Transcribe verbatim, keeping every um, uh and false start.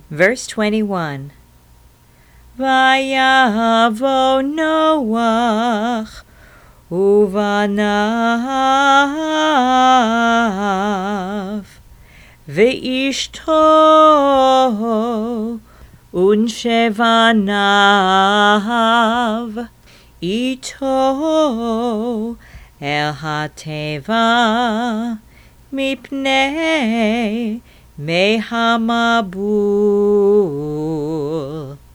Verse twenty-one. Vayavo Noach ובניו ואשתו ונשבניו איתו אל התיבה מפני מי המבול.